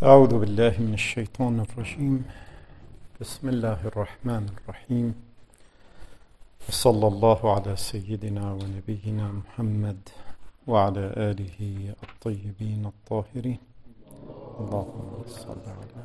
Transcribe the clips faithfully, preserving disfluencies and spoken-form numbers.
أعوذ بالله من الشيطان الرجيم. بسم الله الرحمن الرحيم. وصلى الله على سيدنا ونبينا محمد وعلى آله الطيبين الطاهرين. اللهم صل على.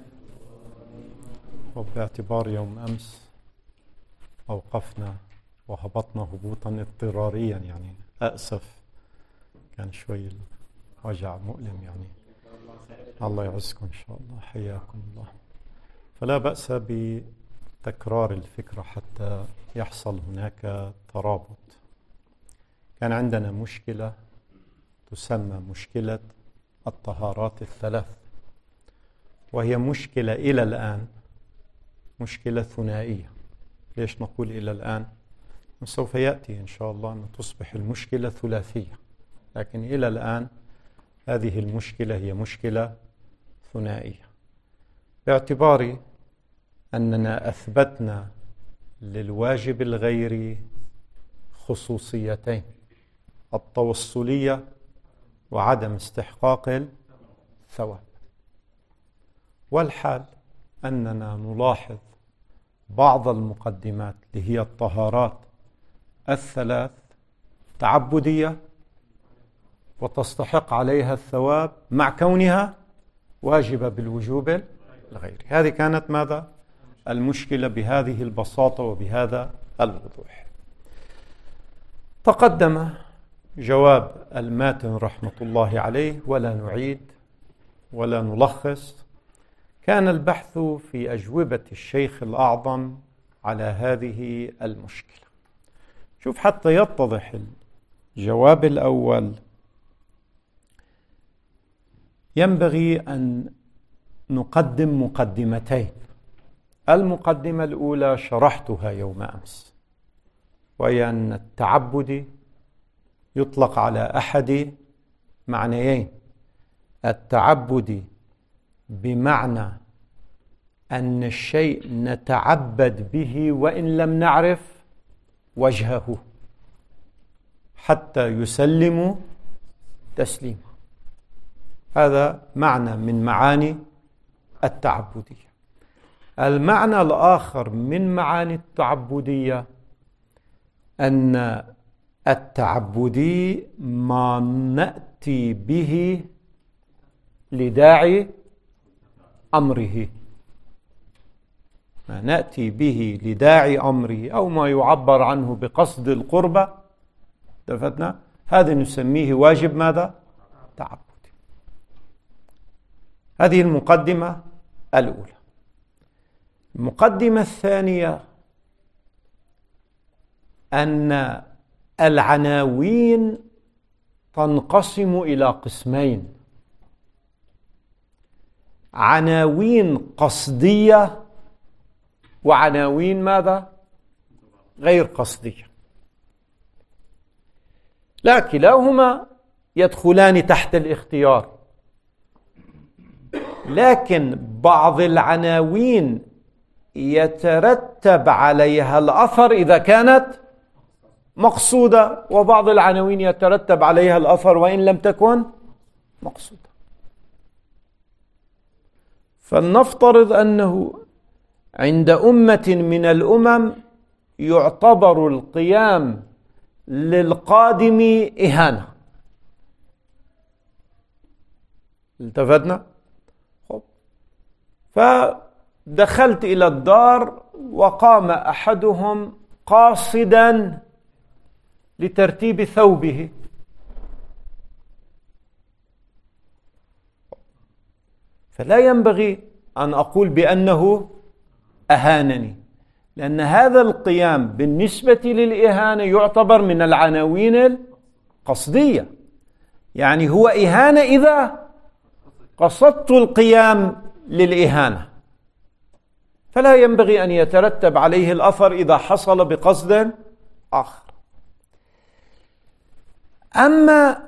وباعتبار يوم أمس أوقفنا وهبطنا هبوطا اضطراريا، يعني أأسف، كان شوي الوجع مؤلم، يعني الله يعزكم إن شاء الله، حياكم الله. فلا بأس بتكرار الفكرة حتى يحصل هناك ترابط. كان عندنا مشكلة تسمى مشكلة الطهارات الثلاث، وهي مشكلة إلى الآن مشكلة ثنائية. ليش نقول إلى الآن؟ سوف يأتي إن شاء الله أن تصبح المشكلة ثلاثية، لكن إلى الآن هذه المشكلة هي مشكلة ثنائية، باعتبار أننا أثبتنا للواجب الغيري خصوصيتين: التوصلية وعدم استحقاق الثواب. والحال أننا نلاحظ بعض المقدمات اللي هي الطهارات الثلاث تعبدية وتستحق عليها الثواب مع كونها واجبة بالوجوب الغيري. هذه كانت ماذا؟ المشكلة بهذه البساطة وبهذا الوضوح. تقدم جواب الماتن رحمة الله عليه، ولا نعيد ولا نلخص. كان البحث في أجوبة الشيخ الأعظم على هذه المشكلة. شوف حتى يتضح الجواب الأول، ينبغي أن نقدم مقدمتين. المقدمة الأولى شرحتها يوم أمس، وهي أن التعبد يطلق على أحد معنيين: التعبد بمعنى أن الشيء نتعبد به وإن لم نعرف وجهه حتى يسلم تسليما. هذا معنى من معاني التعبدية. المعنى الآخر من معاني التعبدية أن التعبدي ما نأتي به لداعي أمره، ما نأتي به لداعي أمره، أو ما يعبر عنه بقصد القربة. دفتنا هذا نسميه واجب ماذا؟ تعبد. هذه المقدمة الأولى. المقدمة الثانية أن العناوين تنقسم إلى قسمين: عناوين قصدية وعناوين ماذا؟ غير قصدية. لا، كلاهما يدخلان تحت الاختيار، لكن بعض العناوين يترتب عليها الأثر إذا كانت مقصودة، وبعض العناوين يترتب عليها الأثر وإن لم تكن مقصودة. فلنفترض أنه عند أمة من الأمم يعتبر القيام للقادم إهانة. التفتنا؟ فدخلت إلى الدار وقام أحدهم قاصدا لترتيب ثوبه، فلا ينبغي أن أقول بأنه أهانني، لأن هذا القيام بالنسبة للإهانة يعتبر من العناوين القصدية. يعني هو إهانة إذا قصدت القيام للإهانة، فلا ينبغي أن يترتب عليه الأثر إذا حصل بقصد آخر. أما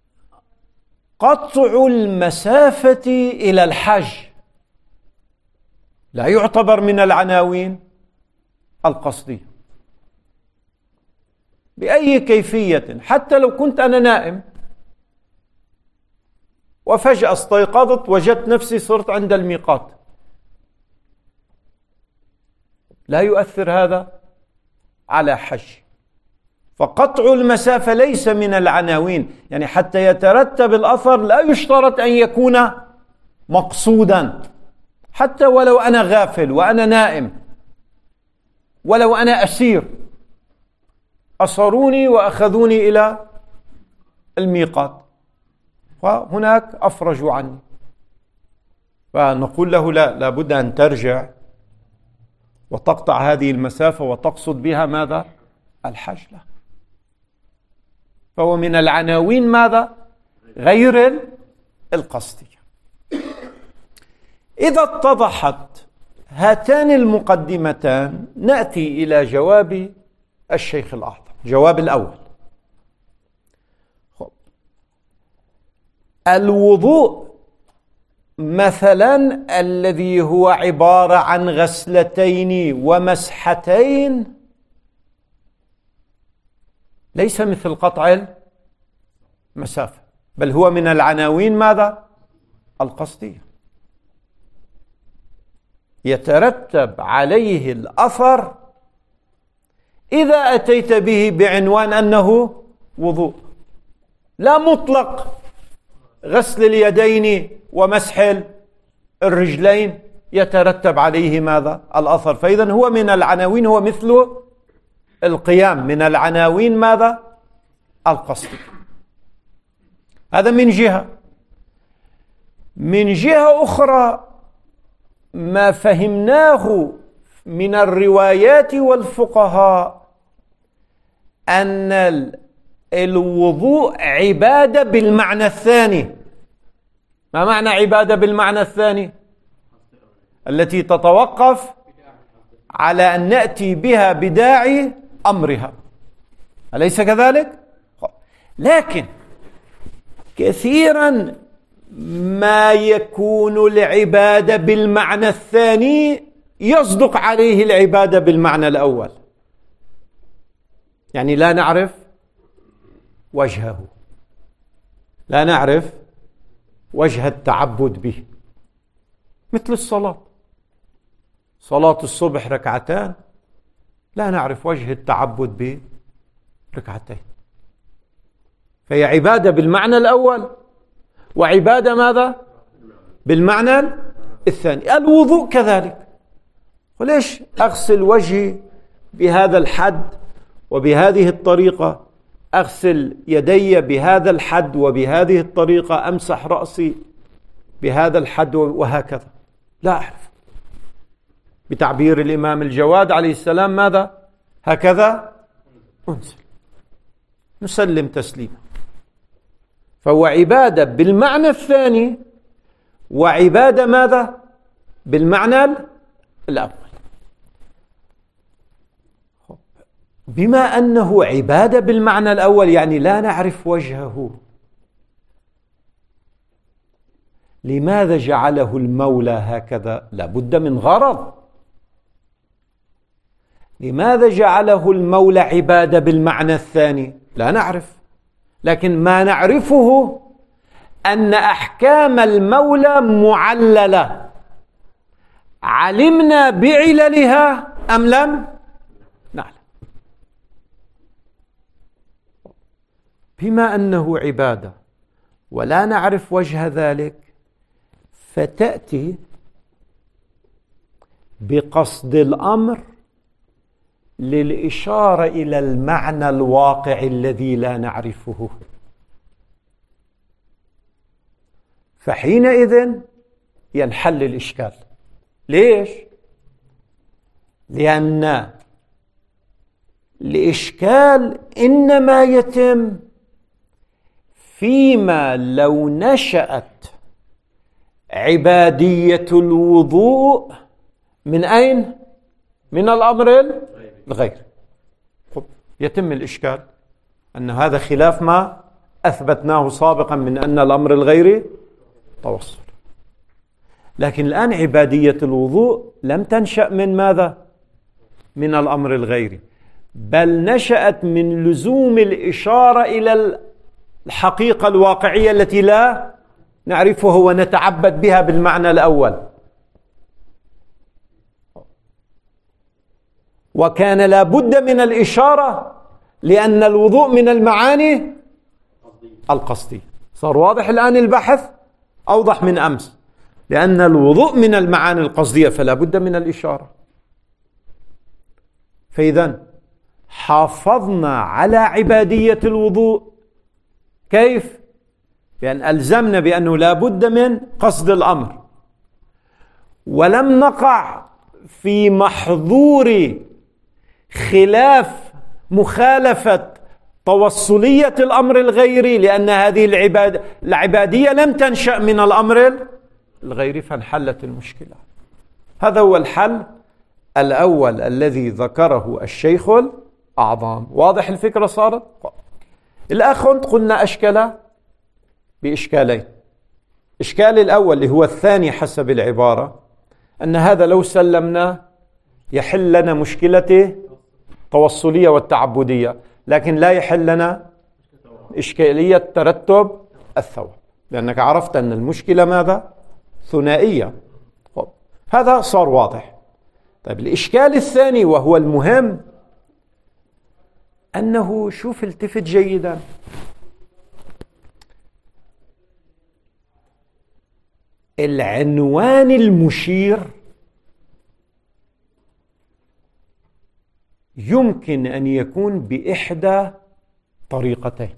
قطع المسافة إلى الحج لا يعتبر من العناوين القصدية بأي كيفية، حتى لو كنت أنا نائم وفجأة استيقظت وجدت نفسي صرت عند الميقات، لا يؤثر هذا على حج. فقطع المسافة ليس من العناوين، يعني حتى يترتب الأثر لا يشترط أن يكون مقصودا، حتى ولو أنا غافل وأنا نائم، ولو أنا أسير أصروني وأخذوني إلى الميقات وهناك أفرجوا عني، فنقول له لا، لابد أن ترجع وتقطع هذه المسافة وتقصد بها ماذا؟ الحج. لا، فهو من العناوين ماذا؟ غير القصدية. إذا اتضحت هاتان المقدمتان نأتي إلى جواب الشيخ الأعظم. جواب الأول: الوضوء مثلا الذي هو عبارة عن غسلتين ومسحتين ليس مثل قطع المسافة، بل هو من العناوين ماذا؟ القصدية، يترتب عليه الأثر إذا أتيت به بعنوان أنه وضوء، لا مطلق غسل اليدين ومسح الرجلين يترتب عليه ماذا؟ الأثر. فإذا هو من العناوين، هو مثل القيام، من العناوين ماذا؟ القصدية. هذا من جهة. من جهة أخرى ما فهمناه من الروايات والفقهاء أن الوضوء عبادة بالمعنى الثاني. ما معنى عبادة بالمعنى الثاني؟ التي تتوقف على أن نأتي بها بداعي أمرها، أليس كذلك؟ لكن كثيرا ما يكون العبادة بالمعنى الثاني يصدق عليه العبادة بالمعنى الأول، يعني لا نعرف وجهه، لا نعرف وجه التعبد به، مثل الصلاة. صلاة الصبح ركعتان لا نعرف وجه التعبد بركعتين، فهي عبادة بالمعنى الأول وعبادة ماذا؟ بالمعنى الثاني. الوضوء كذلك. وليش أغسل وجهي بهذا الحد وبهذه الطريقة، أغسل يدي بهذا الحد وبهذه الطريقة، أمسح رأسي بهذا الحد وهكذا؟ لا أعرف. بتعبير الإمام الجواد عليه السلام ماذا؟ هكذا أنزل، نسلم تسليما. فهو عبادة بالمعنى الثاني وعبادة ماذا؟ بالمعنى الأول. بما أنه عبادة بالمعنى الأول يعني لا نعرف وجهه، لماذا جعله المولى هكذا؟ لابد من غرض. لماذا جعله المولى عبادة بالمعنى الثاني؟ لا نعرف، لكن ما نعرفه أن أحكام المولى معللة، علمنا بعللها أم لم نعلم. بما أنه عبادة ولا نعرف وجه ذلك، فتأتي بقصد الأمر للإشارة إلى المعنى الواقع الذي لا نعرفه، فحينئذ ينحل الإشكال. ليش؟ لأن الإشكال إنما يتم فيما لو نشأت عبادية الوضوء من أين؟ من الأمر الغير. يتم الإشكال أن هذا خلاف ما أثبتناه سابقا من أن الأمر الغيري توصل. لكن الآن عبادية الوضوء لم تنشأ من ماذا؟ من الأمر الغيري، بل نشأت من لزوم الإشارة إلى الحقيقة الواقعية التي لا نعرفها ونتعبد بها بالمعنى الأول. وكان لا بد من الإشارة لأن الوضوء من المعاني القصدية. صار واضح الآن البحث أوضح من أمس، لأن الوضوء من المعاني القصدية فلا بد من الإشارة. فإذا حافظنا على عبادية الوضوء. كيف؟ بأن ألزمنا بأنه لا بد من قصد الأمر، ولم نقع في محظور خلاف مخالفة توصلية الأمر الغيري، لأن هذه العباد العبادية لم تنشأ من الأمر الغيري، فانحلت المشكلة. هذا هو الحل الأول الذي ذكره الشيخ الأعظم. واضح الفكرة صارت؟ الأخ قلنا أشكال بإشكالين. إشكال الأول اللي هو الثاني حسب العبارة، أن هذا لو سلمنا يحل لنا مشكلة التوصلية والتعبدية، لكن لا يحل لنا إشكالية ترتب الثواب، لأنك عرفت أن المشكلة ماذا؟ ثنائية. هذا صار واضح. طيب الإشكال الثاني وهو المهم، أنه شوف التفت جيدا، العنوان المشير يمكن أن يكون بإحدى طريقتين.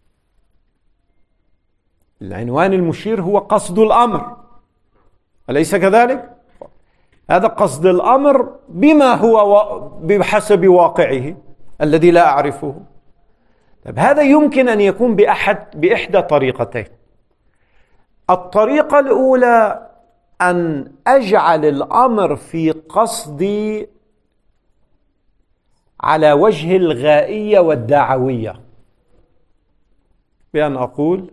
العنوان المشير هو قصد الأمر، أليس كذلك؟ هذا قصد الأمر بما هو بحسب واقعه الذي لا أعرفه. طيب هذا يمكن أن يكون بأحد بإحدى طريقتين. الطريقة الأولى أن أجعل الأمر في قصدي على وجه الغائية والدعوية، بأن أقول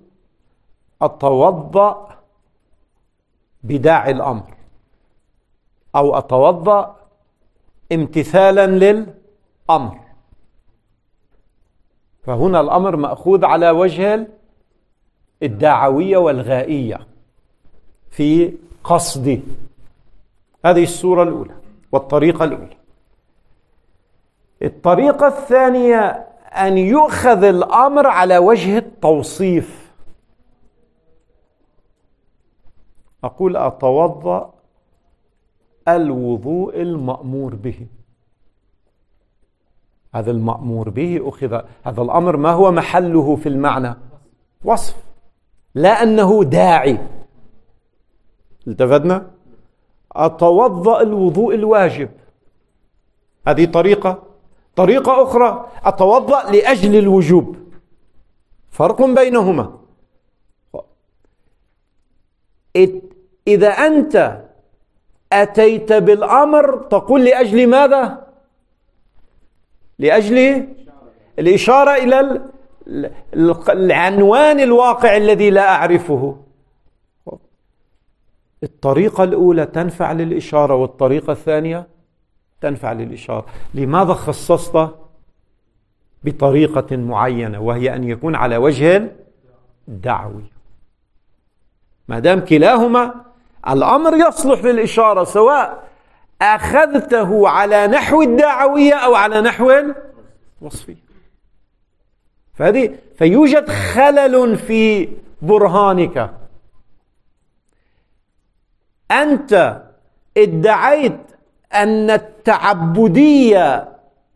أتوضأ بداعي الأمر، أو أتوضأ امتثالا للأمر. فهنا الأمر مأخوذ على وجه الدعوية والغائية في قصدي. هذه الصورة الأولى والطريقة الأولى. الطريقة الثانية أن يؤخذ الأمر على وجه التوصيف. أقول أتوضأ الوضوء المأمور به. هذا المأمور به أخذ، هذا الأمر ما هو محله في المعنى؟ وصف، لا أنه داعي. التفتنا؟ أتوضأ الوضوء الواجب، هذه طريقة. طريقة أخرى أتوضأ لأجل الوجوب، فرق بينهما. إذا أنت أتيت بالأمر تقول لأجل ماذا؟ لأجل الإشارة إلى العنوان الواقع الذي لا أعرفه. الطريقة الأولى تنفع للإشارة، والطريقة الثانية تنفع للإشارة. لماذا خصصت بطريقة معينة وهي أن يكون على وجه الدعوي؟ ما دام كلاهما الأمر يصلح للإشارة، سواء أخذته على نحو الدعوية أو على نحو الوصفية. فهذه فيوجد خلل في برهانك. أنت ادعيت أن التعبدية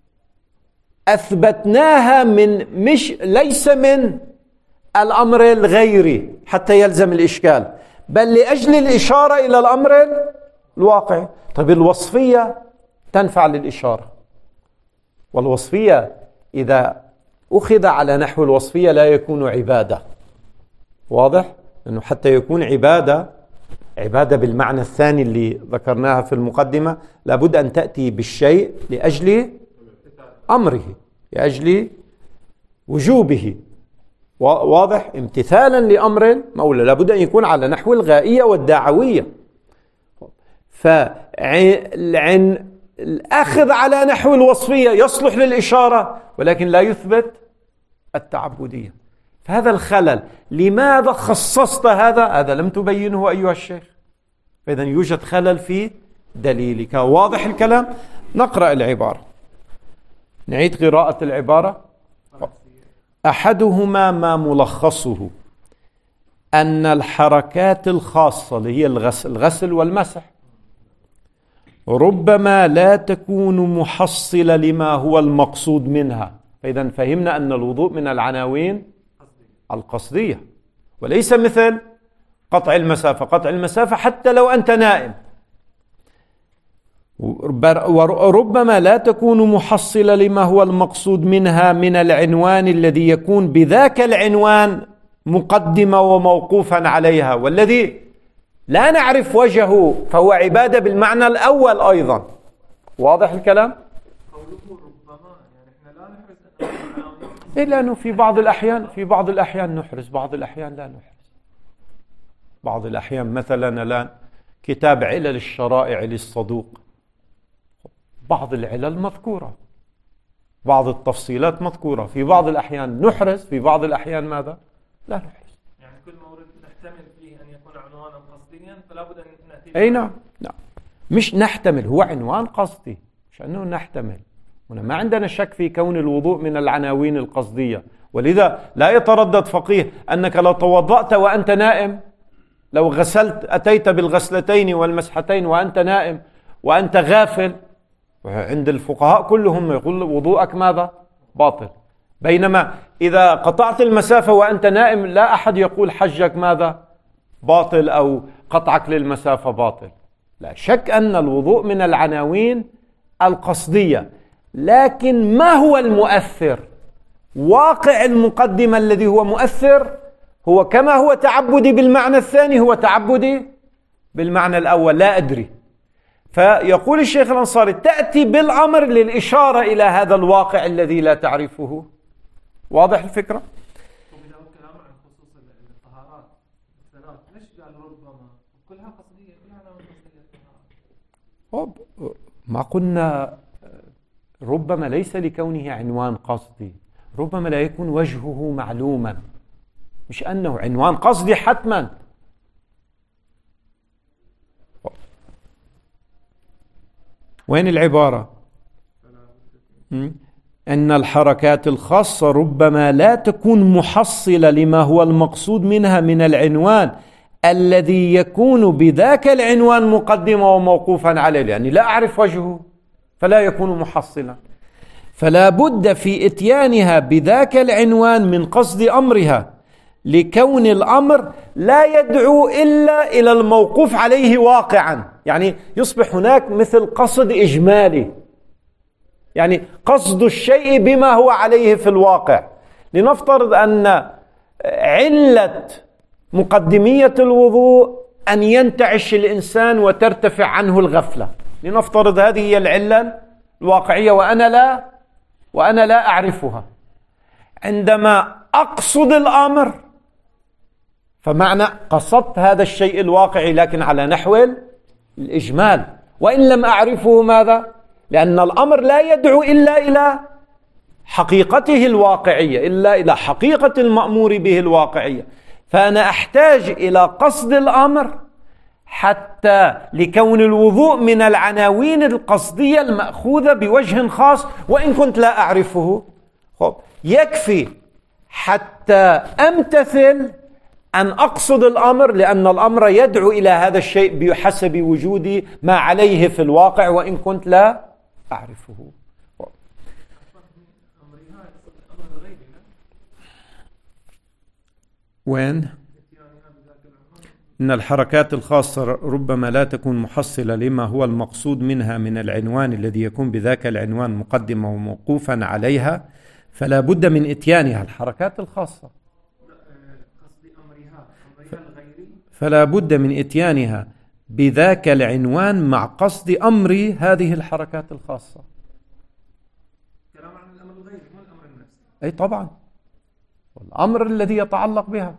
أثبتناها من مش ليس من الأمر الغيري حتى يلزم الإشكال، بل لأجل الإشارة إلى الأمر الواقع. طيب الوصفية تنفع للإشارة، والوصفية إذا أخذ على نحو الوصفية لا يكون عبادة. واضح؟ لأنه حتى يكون عبادة، عبادة بالمعنى الثاني اللي ذكرناها في المقدمة، لابد أن تأتي بالشيء لأجل أمره، لأجل وجوبه. واضح؟ امتثالا لأمر مولى، لابد أن يكون على نحو الغائية والدعوية. فالأخذ على نحو الوصفية يصلح للإشارة ولكن لا يثبت التعبدية. هذا الخلل لماذا خصصت هذا؟ هذا لم تبينه أيها الشيخ. فإذا يوجد خلل في دليلك. واضح الكلام؟ نقرأ العبارة، نعيد قراءة العبارة. أحدهما ما ملخصه أن الحركات الخاصة اللي هي الغسل, الغسل والمسح ربما لا تكون محصلة لما هو المقصود منها. فإذا فهمنا أن الوضوء من العناوين القصدية، وليس مثل قطع المسافة. قطع المسافة حتى لو أنت نائم، وربما لا تكون محصلة لما هو المقصود منها من العنوان الذي يكون بذاك العنوان مقدمة وموقوفا عليها، والذي لا نعرف وجهه فهو عبادة بالمعنى الأول أيضا. واضح الكلام؟ إلا أنه في بعض الأحيان في بعض الأحيان نحرز، بعض الأحيان لا نحرز. بعض الأحيان مثلا الآن كتاب علل الشرائع للصدوق، بعض العلل مذكورة، بعض التفصيلات مذكورة، في بعض الأحيان نحرز، في بعض الأحيان ماذا؟ لا نحرز. يعني كل مورد نحتمل فيه أن يكون عنوانا قصديا فلا بد أن نأتي. أي نعم، نعم، مش نحتمل، هو عنوان قصدي، مش أنه نحتمل. هنا ما عندنا شك في كون الوضوء من العناوين القصدية، ولذا لا يتردد فقيه أنك لو توضأت وأنت نائم، لو غسلت أتيت بالغسلتين والمسحتين وأنت نائم وأنت غافل، عند الفقهاء كلهم يقول وضوءك ماذا؟ باطل. بينما إذا قطعت المسافة وأنت نائم لا أحد يقول حجك ماذا؟ باطل، أو قطعك للمسافة باطل. لا شك أن الوضوء من العناوين القصدية، لكن ما هو المؤثر؟ واقع المقدمة الذي هو مؤثر هو كما هو تعبدي بالمعنى الثاني هو تعبدي بالمعنى الأول، لا أدري. فيقول الشيخ الأنصاري تأتي بالأمر للإشارة إلى هذا الواقع الذي لا تعرفه. واضح الفكرة؟ كلام عن خصوص الطهارات الثلاث، ليش قال ربما كلها قصدية؟ كلها ما قلنا ربما ليس لكونه عنوان قصدي، ربما لا يكون وجهه معلوما، مش أنه عنوان قصدي حتما. وين العبارة؟ أن الحركات الخاصة ربما لا تكون محصلة لما هو المقصود منها من العنوان الذي يكون بذاك العنوان مقدمة وموقوفا عليه، يعني لا أعرف وجهه فلا يكون محصلا. فلا بد في إتيانها بذاك العنوان من قصد أمرها، لكون الأمر لا يدعو إلا إلى الموقوف عليه واقعا. يعني يصبح هناك مثل قصد إجمالي، يعني قصد الشيء بما هو عليه في الواقع. لنفترض أن علة مقدمية الوضوء أن ينتعش الإنسان وترتفع عنه الغفلة، لنفترض هذه هي العلة الواقعية وأنا لا وأنا لا أعرفها. عندما أقصد الأمر فمعنى قصدت هذا الشيء الواقعي لكن على نحو الإجمال، وإن لم أعرفه ماذا؟ لأن الأمر لا يدعو إلا إلى حقيقته الواقعية، إلا إلى حقيقة المأمور به الواقعية. فأنا أحتاج إلى قصد الأمر حتى لكون الوضوء من العناوين القصدية المأخوذة بوجه خاص وإن كنت لا أعرفه. خب يكفي حتى أمتثل أن أقصد الأمر، لأن الأمر يدعو إلى هذا الشيء بحسب وجودي ما عليه في الواقع وإن كنت لا أعرفه. وين؟ إن الحركات الخاصة ربما لا تكون محصلة لما هو المقصود منها من العنوان الذي يكون بذاك العنوان مقدمة وموقوفا عليها، فلا بد من إتيانها الحركات الخاصة، فلا بد من إتيانها بذاك العنوان مع قصد أمر هذه الحركات الخاصة. كلام عن الأمر الغيري مو الأمر النفسي. أي طبعا، والأمر الذي يتعلق بها،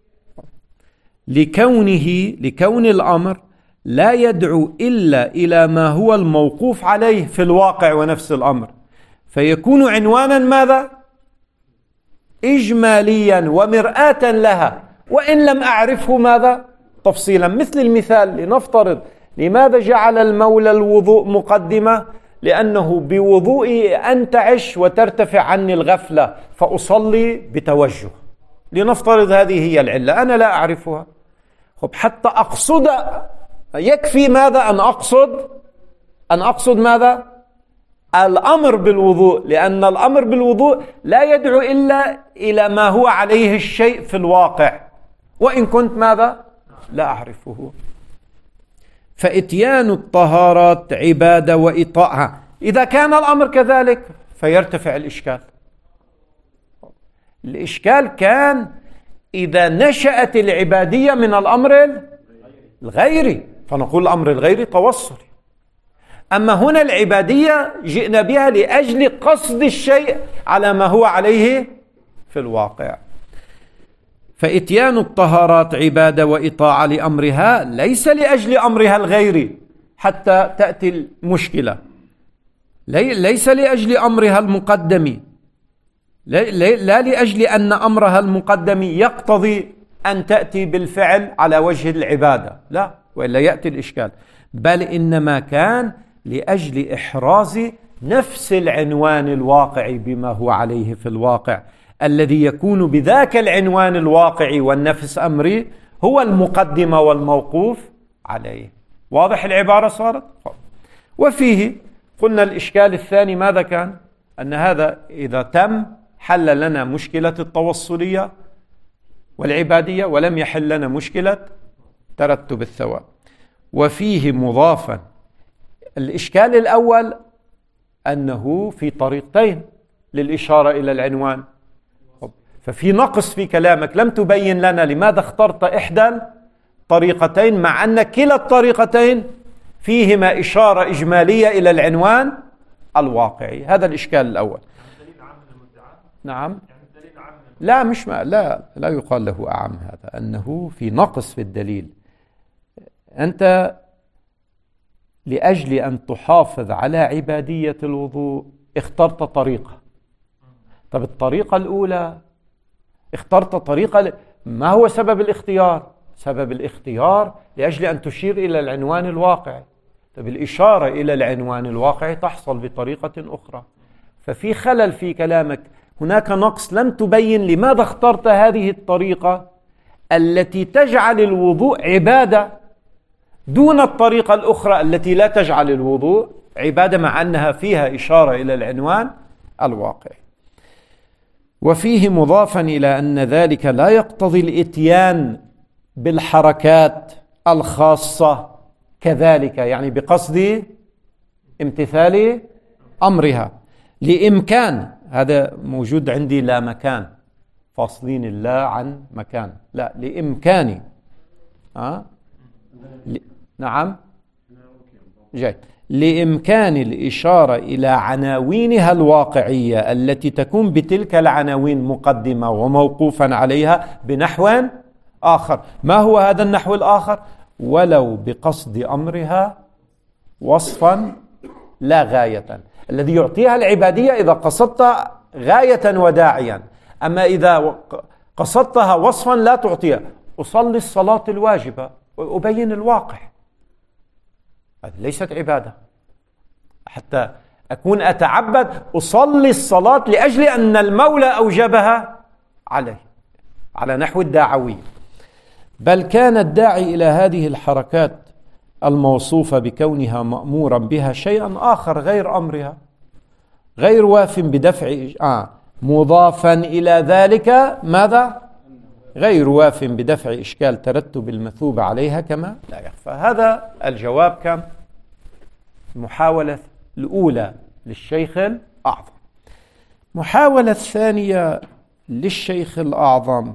لكونه لكون الأمر لا يدعو إلا إلى ما هو الموقوف عليه في الواقع ونفس الأمر، فيكون عنوانا ماذا؟ إجماليا ومرآة لها وإن لم أعرفه ماذا تفصيلا. مثل المثال، لنفترض لماذا جعل المولى الوضوء مقدمة؟ لأنه بوضوئي أنتعش وترتفع عني الغفلة فأصلي بتوجه. لنفترض هذه هي العلة، أنا لا أعرفها. خب حتى أقصد يكفي ماذا؟ أن أقصد أن أقصد ماذا؟ الأمر بالوضوء، لأن الأمر بالوضوء لا يدعو إلا إلى ما هو عليه الشيء في الواقع وإن كنت ماذا؟ لا أعرفه. فإتيان الطهارات عبادة وإطاعة. إذا كان الأمر كذلك فيرتفع الإشكال. الإشكال كان إذا نشأت العبادية من الأمر الغيري، فنقول الأمر الغيري توصلي. أما هنا العبادية جئنا بها لأجل قصد الشيء على ما هو عليه في الواقع. فإتيان الطهارات عبادة وإطاعة لأمرها ليس لأجل أمرها الغيري حتى تأتي المشكلة، ليس لأجل أمرها المقدم، لا لأجل أن أمرها المقدم يقتضي أن تأتي بالفعل على وجه العبادة، لا، وإلا يأتي الإشكال، بل إنما كان لأجل إحراز نفس العنوان الواقعي بما هو عليه في الواقع، الذي يكون بذاك العنوان الواقعي والنفس أمري هو المقدمة والموقوف عليه. واضح العبارة صارت؟ وفيه قلنا الإشكال الثاني ماذا كان؟ أن هذا إذا تم حل لنا مشكلة التوصلية والعبادية ولم يحل لنا مشكلة ترتب الثواب. وفيه مضافا. الإشكال الأول أنه في طريقتين للإشارة إلى العنوان، ففي نقص في كلامك، لم تبين لنا لماذا اخترت إحدى الطريقتين مع أن كلا الطريقتين فيهما إشارة إجمالية إلى العنوان الواقعي. هذا الإشكال الأول. نعم، لا مش ما لا لا يقال له أعم، هذا أنه في نقص في الدليل. أنت لأجل أن تحافظ على عبادية الوضوء اخترت طريقة. طب الطريقة الأولى اخترت طريقة، ما هو سبب الاختيار؟ سبب الاختيار لأجل أن تشير إلى العنوان الواقعي. طب الإشارة إلى العنوان الواقعي تحصل بطريقة أخرى، ففي خلل في كلامك، هناك نقص، لم تبين لماذا اخترت هذه الطريقة التي تجعل الوضوء عبادة دون الطريقة الأخرى التي لا تجعل الوضوء عبادة مع أنها فيها إشارة إلى العنوان الواقعي. وفيه مضافا إلى أن ذلك لا يقتضي الإتيان بالحركات الخاصة كذلك، يعني بقصد امتثال أمرها لإمكان، هذا موجود عندي لا مكان، فاصلين الله عن مكان، لا لإمكان أه؟ ل... نعم جيد، لإمكان الإشارة إلى عناوينها الواقعية التي تكون بتلك العناوين مقدمة وموقوفا عليها بنحو آخر. ما هو هذا النحو الآخر؟ ولو بقصد أمرها وصفا لا غاية، الذي يعطيها العبادية إذا قصدت غاية وداعيا. أما إذا قصدتها وصفا لا تعطيها، أصلي الصلاة الواجبة وأبين الواقع، هذه ليست عبادة. حتى أكون أتعبد أصلي الصلاة لأجل أن المولى أوجبها عليه على نحو الدعوي. بل كان الداعي إلى هذه الحركات الموصوفة بكونها مأمورا بها شيئا آخر غير أمرها، غير واف بدفع آه مضافا إلى ذلك ماذا؟ غير واف بدفع إشكال ترتب المثوبة عليها كما لا يخفى. هذا الجواب كان المحاولة الأولى للشيخ الأعظم. محاولة الثانية للشيخ الأعظم،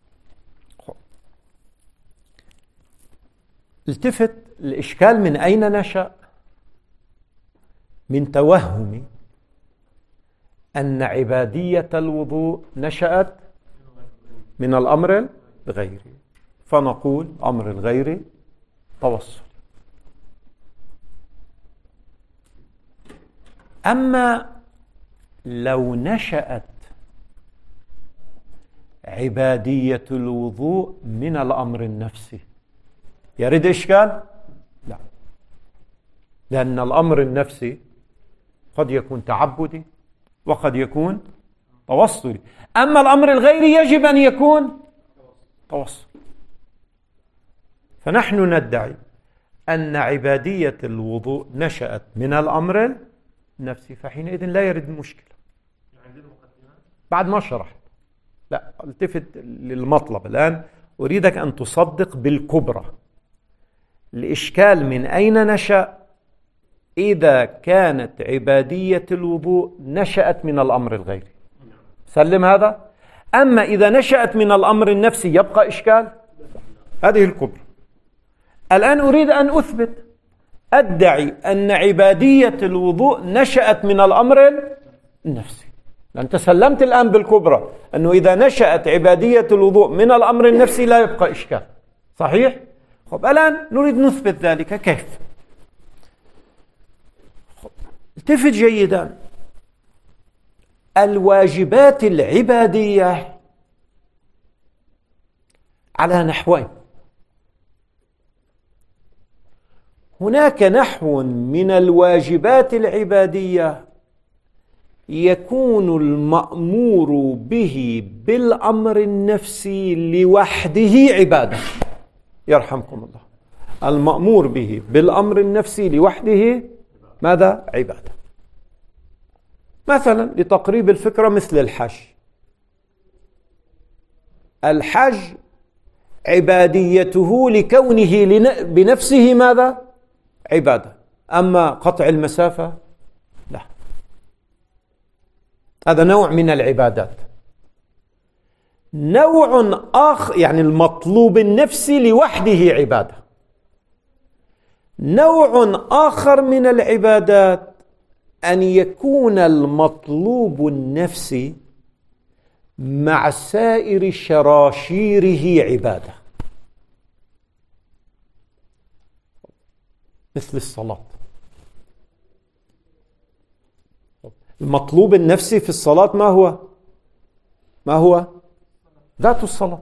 التفت الإشكال من أين نشأ؟ من توهم أن عبادية الوضوء نشأت من الأمر الغيري، فنقول أمر الغيري توصل. أما لو نشأت عبادية الوضوء من الأمر النفسي. يرد إشكال؟ لا، لأن الأمر النفسي قد يكون تعبدي وقد يكون توسلي، أما الأمر الغيري يجب أن يكون توسل. فنحن ندعي أن عبادية الوضوء نشأت من الأمر النفسي، فحينئذ لا يرد مشكلة. بعد ما شرحت، لا التفت للمطلب الآن، أريدك أن تصدق بالكبرى. الإشكال من أين نشأ؟ إذا كانت عبادية الوضوء نشأت من الأمر الغيري، سلم هذا. أما إذا نشأت من الأمر النفسي يبقى إشكال. هذه الكبرى. الآن أريد أن أثبت، أدعي أن عبادية الوضوء نشأت من الأمر النفسي. أنت سلمت الآن بالكبرى أنه إذا نشأت عبادية الوضوء من الأمر النفسي لا يبقى إشكال، صحيح؟ خب الآن نريد نثبت ذلك. كيف؟ التفت جيدا. الواجبات العبادية على نحوين. هناك نحو من الواجبات العبادية يكون المأمور به بالأمر النفسي لوحده عبادة. يرحمكم الله. المأمور به بالأمر النفسي لوحده ماذا؟ عبادة. مثلا لتقريب الفكرة مثل الحج. الحج عباديته لكونه بنفسه ماذا؟ عبادة. أما قطع المسافة لا، هذا نوع من العبادات. نوع آخر يعني المطلوب النفسي لوحده عبادة. نوع آخر من العبادات أن يكون المطلوب النفسي مع سائر شراشيره عبادة، مثل الصلاة. المطلوب النفسي في الصلاة ما هو؟ ما هو؟ ذات الصلاة.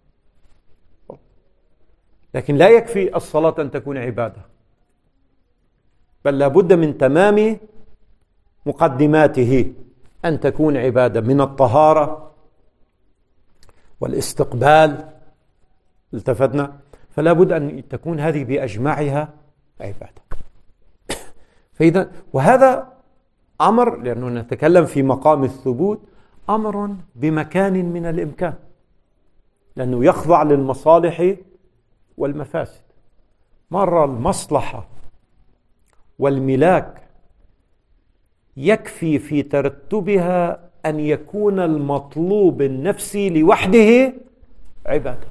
لكن لا يكفي الصلاة أن تكون عبادة، بل لابد من تمام مقدماته أن تكون عبادة، من الطهارة والاستقبال. التفتنا، فلا بد أن تكون هذه بأجمعها عبادة. فإذا وهذا أمر، لأنه نتكلم في مقام الثبوت، أمر بمكان من الإمكان، لأنه يخضع للمصالح والمفاسد. مرة المصلحة والملاك يكفي في ترتبها أن يكون المطلوب النفسي لوحده عبادة.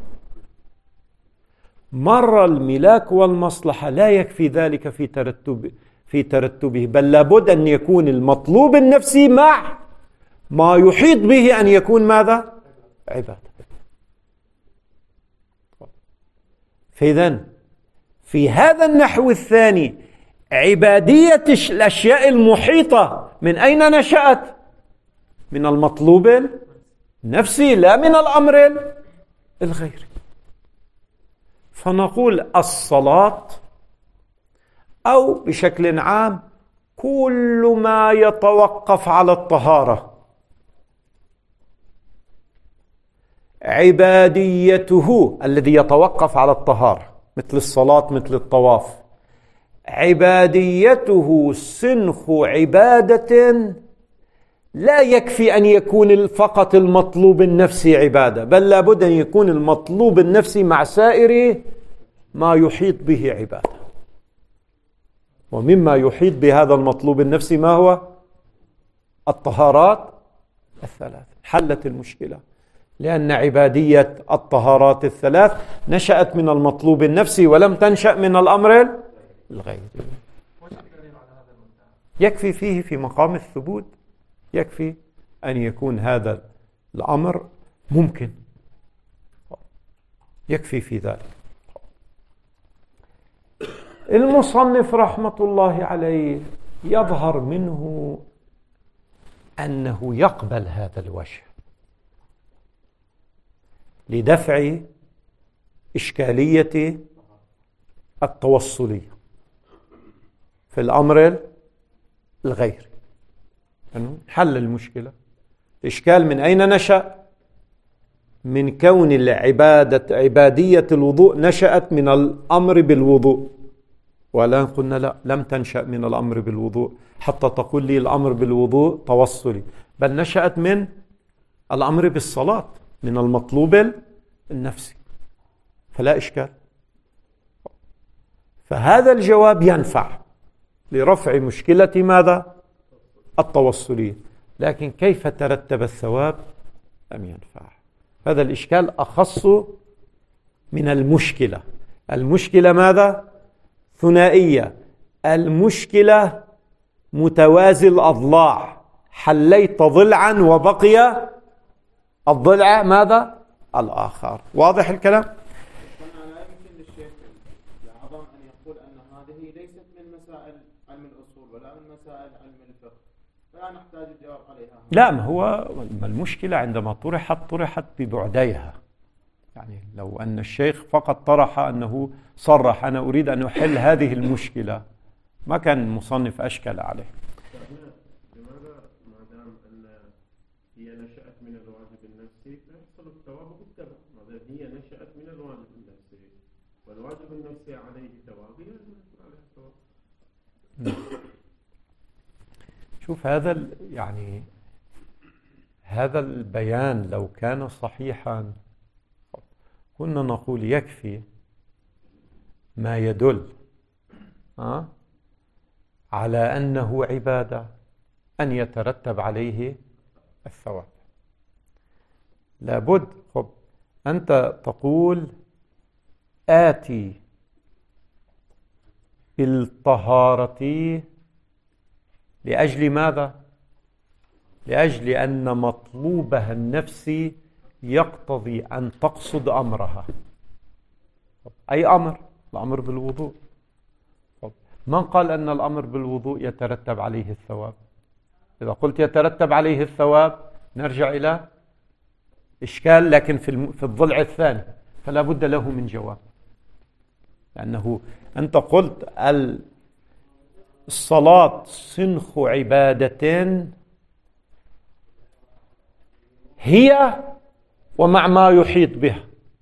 مرة الملاك والمصلحة لا يكفي ذلك في ترتب في ترتبه، بل لابد أن يكون المطلوب النفسي مع ما يحيط به أن يكون ماذا؟ عبادة. فإذن في هذا النحو الثاني عبادية الأشياء المحيطة من أين نشأت؟ من المطلوب النفسي لا من الأمر الغيري. فنقول الصلاة أو بشكل عام كل ما يتوقف على الطهارة عباديته، الذي يتوقف على الطهارة مثل الصلاة مثل الطواف، عباديته سنخ عبادة. لا يكفي أن يكون فقط المطلوب النفسي عبادة، بل لابد أن يكون المطلوب النفسي مع سائر ما يحيط به عبادة. ومما يحيط بهذا المطلوب النفسي ما هو؟ الطهارات الثلاث. حلت المشكلة، لأن عبادية الطهارات الثلاث نشأت من المطلوب النفسي ولم تنشأ من الأمر الغيري. يكفي فيه في مقام الثبوت، يكفي أن يكون هذا الأمر ممكن، يكفي في ذلك. المصنف رحمة الله عليه يظهر منه أنه يقبل هذا الوجه، لدفع إشكالية التوصلية في الأمر الغيري، يعني حل المشكلة. إشكال من أين نشأ؟ من كون العبادة عبادية الوضوء نشأت من الأمر بالوضوء، والآن قلنا لا، لم تنشأ من الأمر بالوضوء حتى تقول لي الأمر بالوضوء توصلي، بل نشأت من الأمر بالصلاة، من المطلوب النفسي، فلا إشكال. فهذا الجواب ينفع لرفع مشكلة ماذا؟ التوصلية، لكن كيف ترتب الثواب لم ينفع. هذا الإشكال أخص من المشكلة. المشكلة ماذا؟ ثنائية. المشكلة متوازي الأضلاع، حليت ضلعا وبقي الضلع ماذا؟ الآخر. واضح الكلام؟ لا يمكن للشيخ الأعظم أن يقول أن هذه ليست من مسائل علم الأصول ولا من مسائل علم الفقه، فلا نحتاج الجواب عليها. لا، ما هو المشكلة عندما طرحت طرحت ببعديها. يعني لو أن الشيخ فقط طرح أنه صرح أنا أريد أن أحل هذه المشكلة، ما كان المصنف أشكل عليه. لماذا ما دام أن هي نشأت من الواجب النفسي فيحصل الثواب بالتبع؟ ما دام هي نشأت من الواجب النفسي والواجب النفسي عليه ثواب يحصل عليه ثواب. شوف هذا يعني هذا البيان لو كان صحيحا كنا نقول يكفي ما يدل أه؟ على أنه عبادة أن يترتب عليه الثواب. لابد خب أنت تقول آتي بالطهارة لأجل ماذا؟ لأجل أن مطلوبها النفسي يقتضي أن تقصد أمرها. أي أمر؟ الأمر بالوضوء. من قال أن الأمر بالوضوء يترتب عليه الثواب؟ إذا قلت يترتب عليه الثواب نرجع إلى إشكال، لكن في في الضلع الثاني، فلا بد له من جواب. لأنه أنت قلت الصلاة صنخ عبادة هي ومع ما يحيط بها.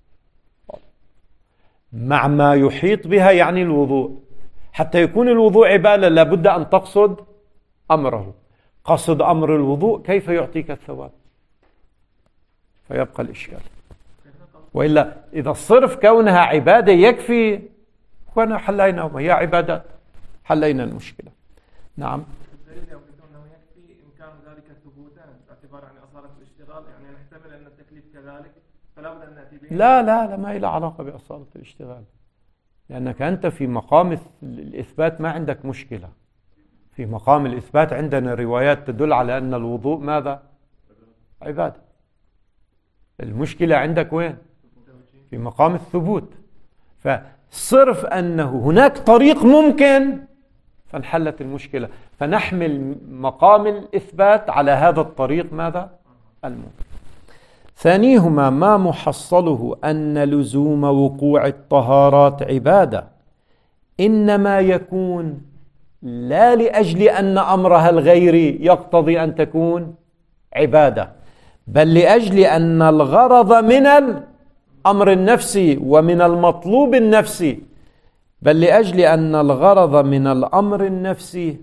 مع ما يحيط بها يعني الوضوء. حتى يكون الوضوء عبادة لابد أن تقصد أمره. قصد أمر الوضوء كيف يعطيك الثواب؟ فيبقى الإشكال. وإلا إذا الصرف كونها عبادة يكفي، كنا حلينا هي عبادات، حلينا المشكلة. نعم. يكفي إمكان ذلك ثبوتا باعتبار يعني أصالة الاشتغال، يعني نحتمل أن التكليف كذلك، فلا بد أن نأتي به. لا لا لا، ما إلى علاقة بأصالة الاشتغال، لأنك أنت في مقام الإثبات ما عندك مشكلة. في مقام الإثبات عندنا روايات تدل على أن الوضوء ماذا؟ عبادة. المشكلة عندك وين؟ في مقام الثبوت. فصرف أنه هناك طريق ممكن فانحلت المشكلة، فنحمل مقام الإثبات على هذا الطريق ماذا؟ الممكن. ثانيهما ما محصله أن لزوم وقوع الطهارات عبادة إنما يكون لا لأجل أن أمرها الغيري يقتضي أن تكون عبادة، بل لأجل أن الغرض من الأمر النفسي ومن المطلوب النفسي بل لأجل أن الغرض من الأمر النفسي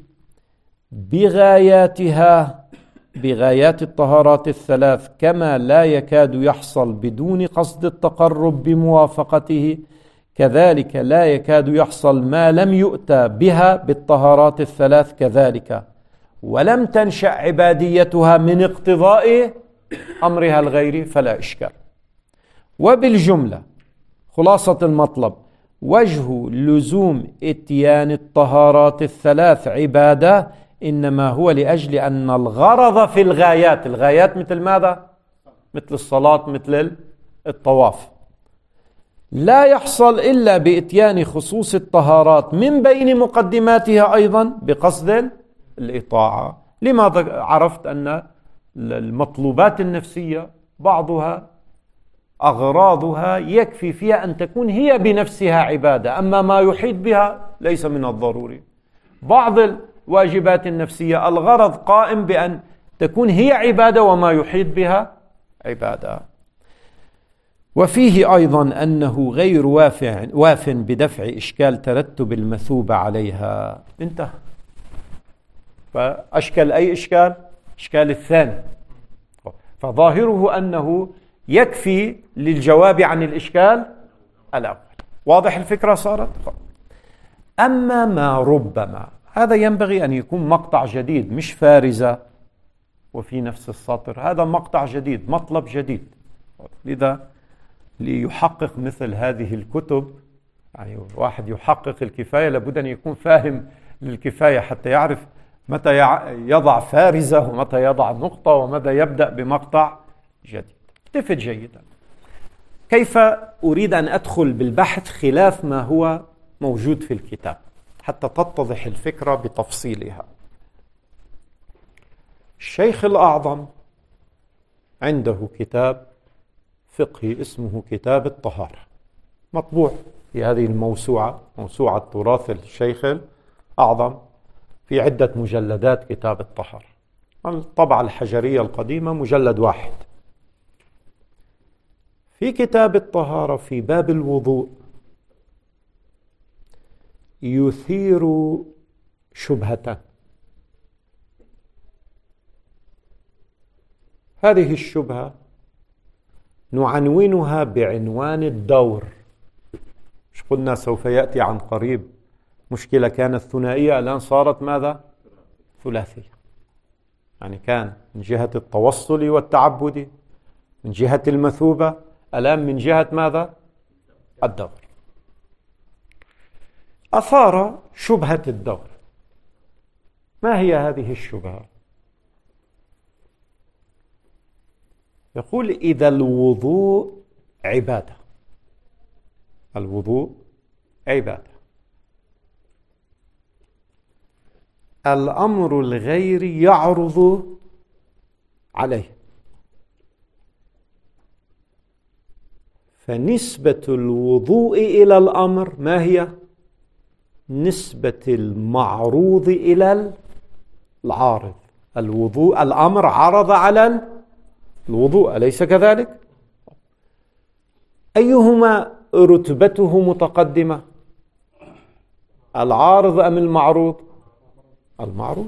بغاياتها بغايات الطهارات الثلاث كما لا يكاد يحصل بدون قصد التقرب بموافقته، كذلك لا يكاد يحصل ما لم يؤتى بها بالطهارات الثلاث كذلك، ولم تنشأ عباديتها من اقتضاء أمرها الغيري فلا إشكال. وبالجملة خلاصة المطلب: وجه لزوم اتيان الطهارات الثلاث عبادة إنما هو لأجل أن الغرض في الغايات، الغايات مثل ماذا؟ مثل الصلاة، مثل الطواف، لا يحصل إلا بإتيان خصوص الطهارات من بين مقدماتها أيضا بقصد الإطاعة. لماذا عرفت أن المطلوبات النفسية بعضها أغراضها يكفي فيها أن تكون هي بنفسها عبادة، أما ما يحيط بها ليس من الضروري. بعض الواجبات النفسية الغرض قائم بأن تكون هي عبادة وما يحيط بها عبادة. وفيه أيضا أنه غير واف واف بدفع إشكال ترتب المثوبة عليها. انتهى. فأشكل أي إشكال؟ إشكال الثاني. فظاهره أنه يكفي للجواب عن الإشكال الأول. واضح الفكرة صارت؟ أما ما ربما، هذا ينبغي أن يكون مقطع جديد، مش فارزة وفي نفس السطر. هذا مقطع جديد، مطلب جديد. لذا ليحقق مثل هذه الكتب، يعني واحد يحقق الكفاية لابد أن يكون فاهم للكفاية حتى يعرف متى يضع فارزة ومتى يضع نقطة ومتى يبدأ بمقطع جديد. التفت جيدا. كيف أريد أن أدخل بالبحث خلاف ما هو موجود في الكتاب حتى تتضح الفكرة بتفصيلها. الشيخ الأعظم عنده كتاب فقهي اسمه كتاب الطهارة، مطبوع في هذه الموسوعة، موسوعة تراث الشيخ الأعظم، في عدة مجلدات. كتاب الطهارة الطبعة الحجرية القديمة مجلد واحد. في كتاب الطهارة في باب الوضوء يثير شبهة. هذه الشبهة نعنونها بعنوان الدور. مش قلنا سوف يأتي عن قريب مشكلة كانت ثنائية الآن صارت ماذا؟ ثلاثية. يعني كان من جهة التوصل والتعبد، من جهة المثوبة، الآن من جهة ماذا؟ الدور. أثار شبهة الدور. ما هي هذه الشبهة؟ يقول إذا الوضوء عبادة، الوضوء عبادة، الأمر الغير يعرض عليه، فنسبة الوضوء إلى الأمر ما هي؟ نسبة المعروض إلى العارض. الوضوء الأمر عرض على الوضوء، أليس كذلك؟ أيهما رتبته متقدمة؟ العارض أم المعروض؟ المعروض.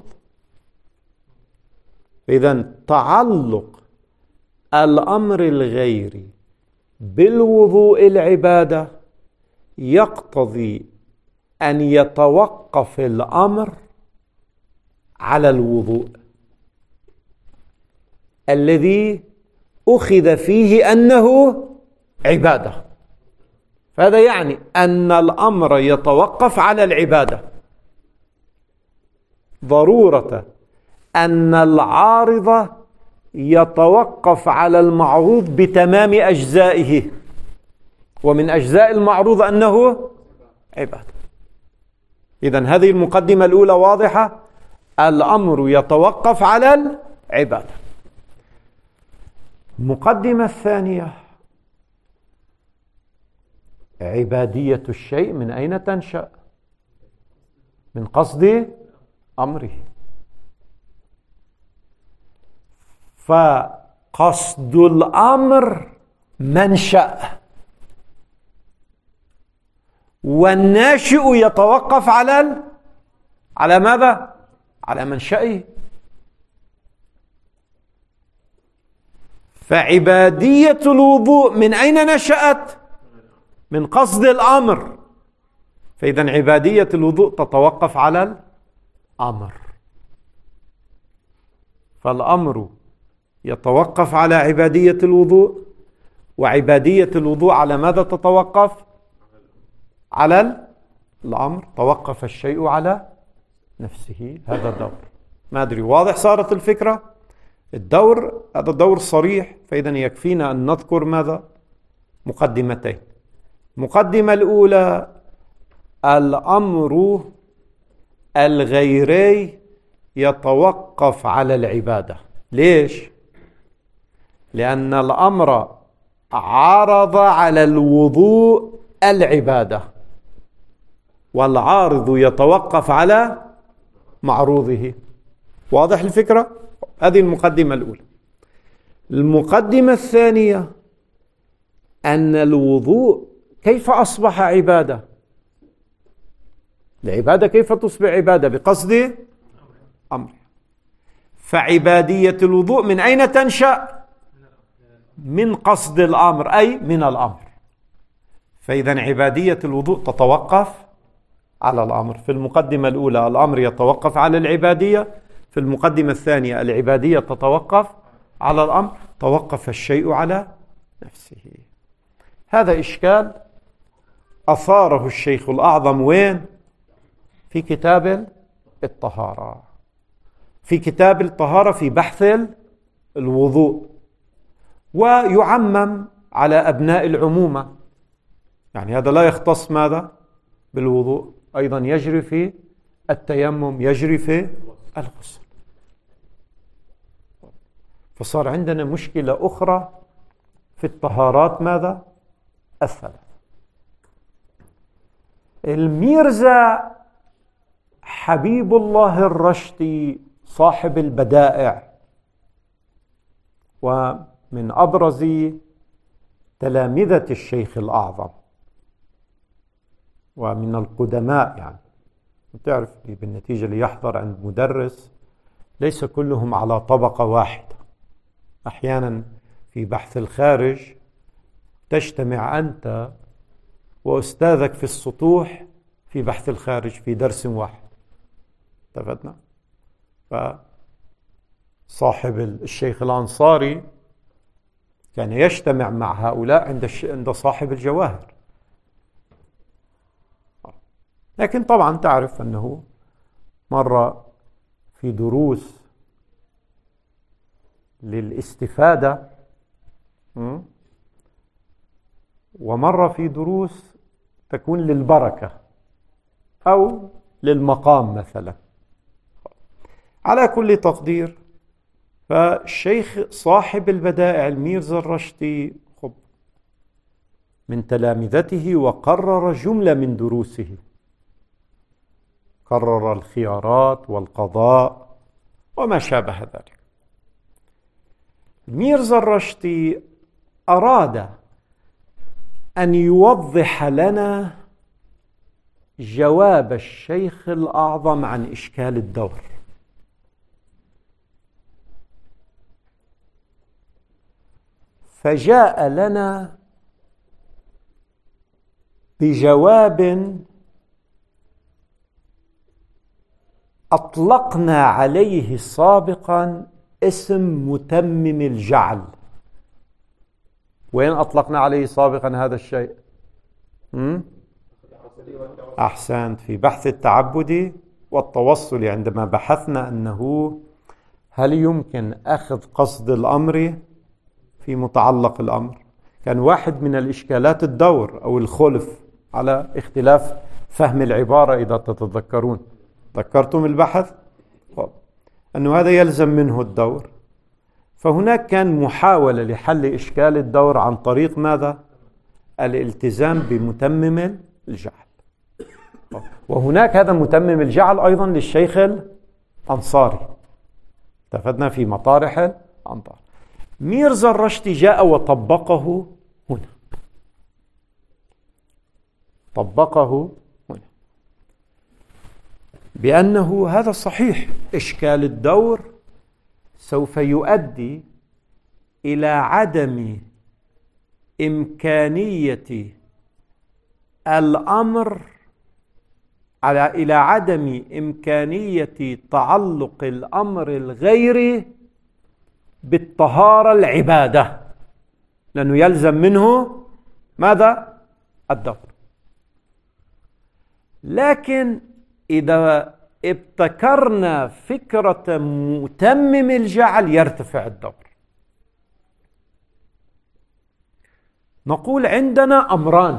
إذن تعلق الأمر الغيري بالوضوء العبادة يقتضي أن يتوقف الأمر على الوضوء الذي أخذ فيه أنه عبادة. فهذا يعني أن الأمر يتوقف على العبادة، ضرورة أن العارض يتوقف على المعروض بتمام أجزائه، ومن أجزاء المعروض أنه عبادة. إذن هذه المقدمة الأولى واضحة، الأمر يتوقف على العبادة. المقدمة الثانية، عبادية الشيء من أين تنشأ؟ من قصد أمره. فقصد الأمر منشأ، والناشئ يتوقف على ال... على ماذا؟ على منشأه. فعبادية الوضوء من أين نشأت؟ من قصد الأمر. فإذا عبادية الوضوء تتوقف على الأمر، فالأمر يتوقف على عبادية الوضوء، وعبادية الوضوء على ماذا تتوقف؟ على الأمر. توقف الشيء على نفسه. هذا دور. ما أدري واضح صارت الفكرة؟ الدور هذا دور صريح. فإذا يكفينا أن نذكر ماذا؟ مقدمتين. المقدمة الأولى، الأمر الغيري يتوقف على العبادة. ليش؟ لأن الأمر عارض على الوضوء العبادة، والعارض يتوقف على معروضه. واضح الفكرة؟ هذه المقدمة الأولى. المقدمة الثانية أن الوضوء كيف أصبح عبادة؟ العبادة كيف تصبح عبادة؟ بقصد أمر. فعبادية الوضوء من أين تنشأ؟ من قصد الأمر، أي من الأمر. فإذا عبادية الوضوء تتوقف على الأمر. في المقدمة الأولى الأمر يتوقف على العبادية، في المقدمة الثانية العبادية تتوقف على الأمر. توقف الشيء على نفسه. هذا إشكال أثاره الشيخ الأعظم وين؟ في كتاب الطهارة، في كتاب الطهارة في بحث الوضوء، ويعمم على أبناء العمومة. يعني هذا لا يختص ماذا؟ بالوضوء، أيضا يجري في التيمم، يجري في الغسل. فصار عندنا مشكلة أخرى في الطهارات ماذا؟ الثلاث. الميرزا حبيب الله الرشدي صاحب البدائع ومن أبرز تلامذة الشيخ الأعظم ومن القدماء، يعني تعرف بالنتيجة اللي يحضر عند مدرس ليس كلهم على طبقة واحدة. أحيانا في بحث الخارج تجتمع أنت وأستاذك في السطوح في بحث الخارج في درس واحد. اتفقنا؟ فصاحب الشيخ الأنصاري كان يجتمع مع هؤلاء عند عند صاحب الجواهر. لكن طبعا تعرف أنه مرة في دروس للاستفادة ومرة في دروس تكون للبركة أو للمقام مثلا. على كل تقدير، فالشيخ صاحب البدائع الميرزا الرشدي من تلامذته وقرر جملة من دروسه، قرر الخيارات والقضاء وما شابه ذلك. الميرزا الرشدي أراد أن يوضح لنا جواب الشيخ الأعظم عن إشكال الدور. فجاء لنا بجواب أطلقنا عليه سابقا اسم متمم الجعل. وين أطلقنا عليه سابقا هذا الشيء؟ م? أحسنت، في بحث التعبد والتوصل، عندما بحثنا أنه هل يمكن أخذ قصد الأمر في متعلق الأمر. كان واحد من الإشكالات الدور أو الخلف على اختلاف فهم العبارة. إذا تتذكرون، ذكرتم البحث أنه هذا يلزم منه الدور. فهناك كان محاولة لحل إشكال الدور عن طريق ماذا؟ الالتزام بمتمم الجعل. وهناك هذا متمم الجعل أيضا للشيخ الأنصاري، اتفقنا في مطارح الأنطار. ميرزا الرشدي جاء وطبقه هنا، طبقه هنا بأنه هذا صحيح، إشكال الدور سوف يؤدي إلى عدم إمكانية الأمر على إلى عدم إمكانية تعلق الأمر الغير بالطهارة العبادة، لأنه يلزم منه ماذا؟ الدور. لكن إذا ابتكرنا فكرة متمم الجعل يرتفع الدور. نقول عندنا أمران،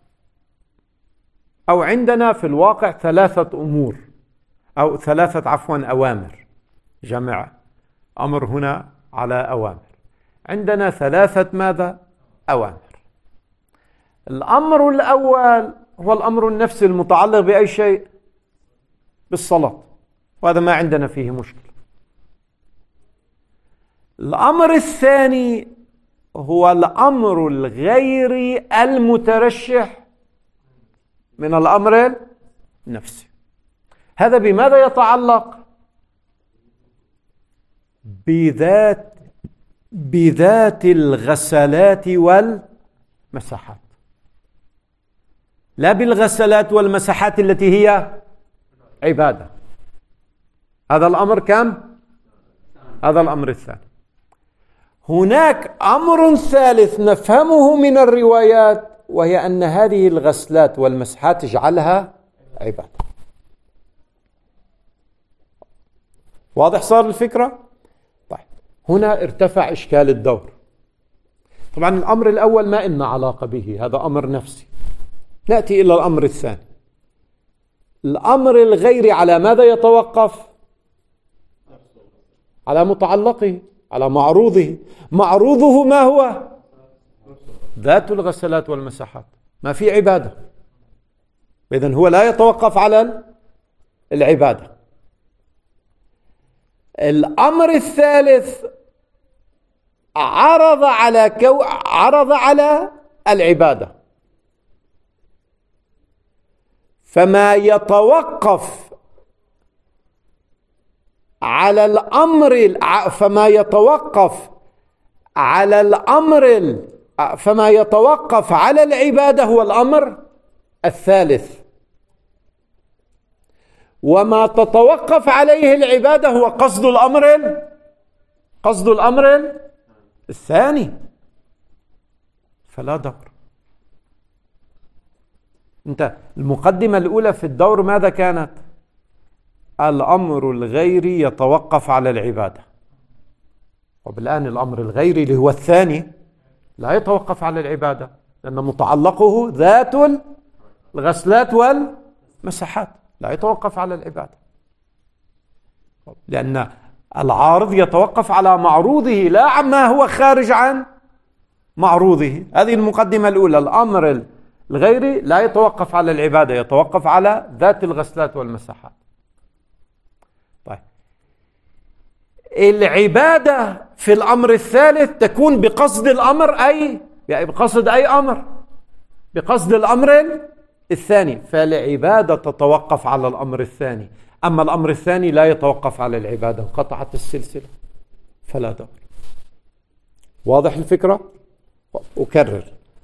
أو عندنا في الواقع ثلاثة أمور، أو ثلاثة عفوا أوامر، جمع أمر هنا على أوامر. عندنا ثلاثة ماذا؟ أوامر. الأمر الأول هو الأمر النفسي المتعلق بأي شيء؟ بالصلاة، وهذا ما عندنا فيه مشكلة. الأمر الثاني هو الأمر الغيري المترشح من الأمر النفسي. هذا بماذا يتعلق؟ بذات بذات الغسالات والمساحات، لا بالغسالات والمساحات التي هي عبادة. هذا الأمر كم؟ هذا الأمر الثاني. هناك أمر ثالث نفهمه من الروايات، وهي أن هذه الغسلات والمسحات تجعلها عبادة. واضح صار الفكرة؟ طيب هنا ارتفع إشكال الدور. طبعا الأمر الأول ما إلنا علاقة به، هذا أمر نفسي. نأتي إلى الأمر الثاني. الأمر الغيري على ماذا يتوقف؟ على متعلقه، على معروضه. معروضه ما هو؟ ذات الغسلات والمساحات، ما في عبادة، إذن هو لا يتوقف على العبادة. الأمر الثالث عرض على كو عرض على العبادة، فما يتوقف على الأمر فما يتوقف على الأمر فما يتوقف على العبادة هو الأمر الثالث، وما تتوقف عليه العبادة هو قصد الأمر قصد الأمر الثاني، فلا دور. انت المقدمة الأولى في الدور ماذا كانت؟ الأمر الغيري يتوقف على العبادة، وبالآن الأمر الغيري اللي هو الثاني لا يتوقف على العبادة، لأن متعلقه ذات الغسلات والمساحات، لا يتوقف على العبادة، لأن العارض يتوقف على معروضه لا عما هو خارج عن معروضه. هذه المقدمة الأولى. الأمر الغيري لا يتوقف على العبادة، يتوقف على ذات الغسلات والمساحات. طيب العبادة في الأمر الثالث تكون بقصد الأمر، أي يعني بقصد أي أمر؟ بقصد الأمر الثاني، فالعبادة تتوقف على الأمر الثاني، أما الأمر الثاني لا يتوقف على العبادة، انقطعت السلسلة فلا دور. واضح الفكرة؟ أكرر.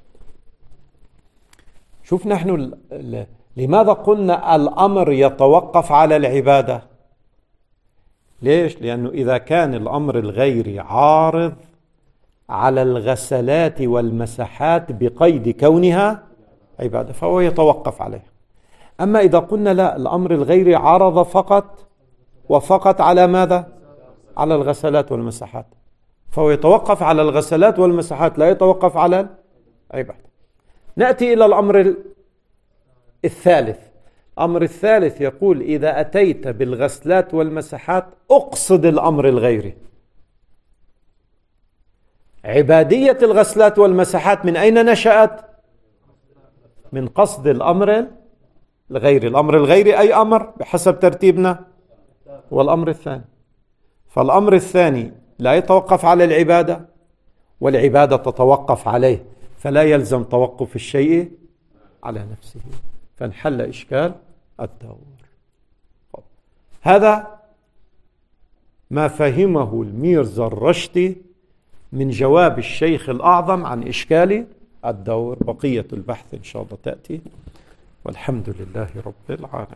شوف نحن لماذا قلنا الأمر يتوقف على العبادة؟ ليش؟ لأنه إذا كان الأمر الغيري عارض على الغسلات والمساحات بقيد كونها عبادة فهو يتوقف عليها. أما إذا قلنا لا، الأمر الغيري عرض فقط وفقط على ماذا؟ على الغسلات والمساحات، فهو يتوقف على الغسلات والمساحات، لا يتوقف على العبادة. نأتي إلى الأمر الثالث. الأمر الثالث يقول إذا أتيت بالغسلات والمساحات أقصد الأمر الغيري. عبادية الغسلات والمساحات من أين نشأت؟ من قصد الأمر الغيري. الأمر الغيري أي أمر بحسب ترتيبنا؟ هو الأمر الثاني. فالأمر الثاني لا يتوقف على العبادة، والعبادة تتوقف عليه، فلا يلزم توقف الشيء على نفسه، فانحل إشكال الدور. هذا ما فهمه الميرزا الرشدي من جواب الشيخ الأعظم عن إشكال الدور. بقية البحث إن شاء الله تأتي، والحمد لله رب العالمين.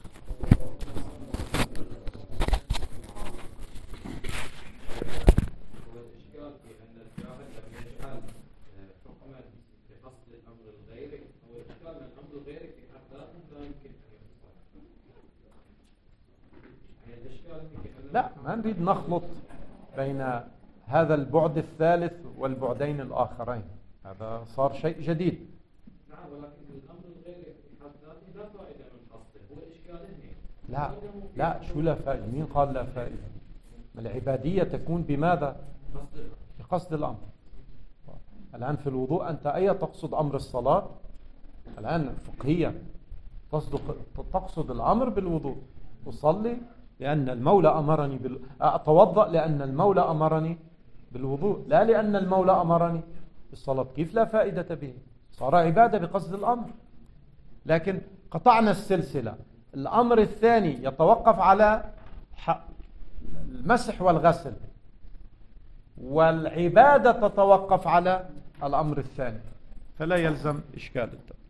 لا، ما نريد نخلط بين هذا البعد الثالث والبعدين الآخرين، هذا صار شيء جديد. نعم، ولكن الأمر الغيري في حد ذاته لا فائدة من قصده، هو إشكال هنا. لا لا، شو لا فائدة؟ مين قال لا فائدة؟ العبادية تكون بماذا؟ بقصد الأمر. الآن في الوضوء أنت أي تقصد أمر الصلاة؟ الآن فقهيا تقصد الأمر بالوضوء. أصلي لأن المولى أمرني بال... أتوضأ لأن المولى أمرني بالوضوء، لا لأن المولى أمرني بالصلاة. كيف لا فائدة به؟ صار عبادة بقصد الأمر. لكن قطعنا السلسلة. الأمر الثاني يتوقف على المسح والغسل، والعبادة تتوقف على الأمر الثاني، فلا يلزم إشكال التوقف.